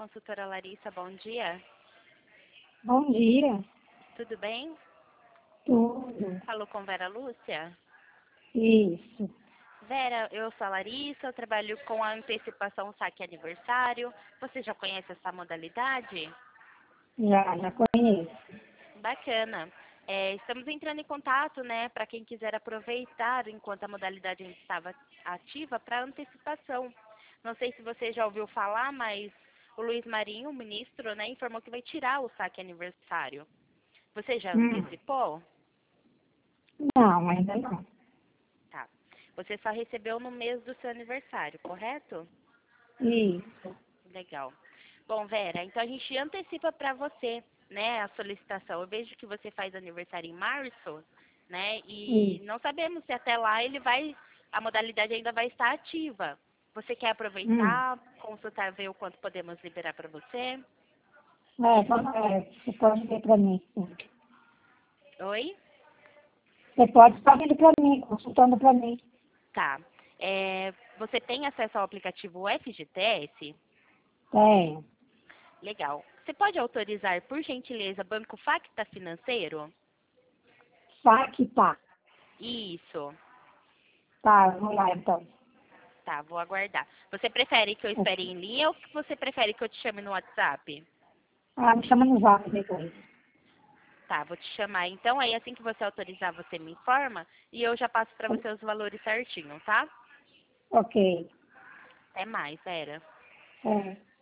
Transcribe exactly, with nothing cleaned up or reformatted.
consultora Larissa, bom dia. Bom dia. Tudo bem? Tudo. Falou com Vera Lúcia? Isso. Vera, eu sou a Larissa, eu trabalho com a antecipação saque aniversário. Você já conhece essa modalidade? Já, já conheço. Bacana. É, estamos entrando em contato, né, para quem quiser aproveitar enquanto a modalidade ainda estava ativa para antecipação. Não sei se você já ouviu falar, mas o Luiz Marinho, o ministro, né, informou que vai tirar o saque aniversário. Você já Hum. antecipou? Não, ainda não. Tá. Você só recebeu no mês do seu aniversário, correto? Isso. Legal. Bom, Vera, então a gente antecipa para você, né, a solicitação. Eu vejo que você faz aniversário em março, né, e Isso. não sabemos se até lá ele vai, a modalidade ainda vai estar ativa. Você quer Hum. aproveitar, consultar, ver o quanto podemos liberar para você? É, vamos- é, você pode ver para mim, sim. Oi? Você pode estar vindo para mim, consultando para mim. Tá. É, você tem acesso ao aplicativo F G T S? Tenho. Legal. Você pode autorizar, por gentileza, Banco Facta Financeiro? Saque tá. Isso. Tá, vamos lá então. Tá, vou aguardar. Você prefere que eu espere em linha ou que você prefere que eu te chame no WhatsApp? Ah, me chama no zap depois. Tá, vou te chamar então. Aí assim que você autorizar, você me informa e eu já passo para você os valores certinho, tá? Ok. Até mais, Vera. É.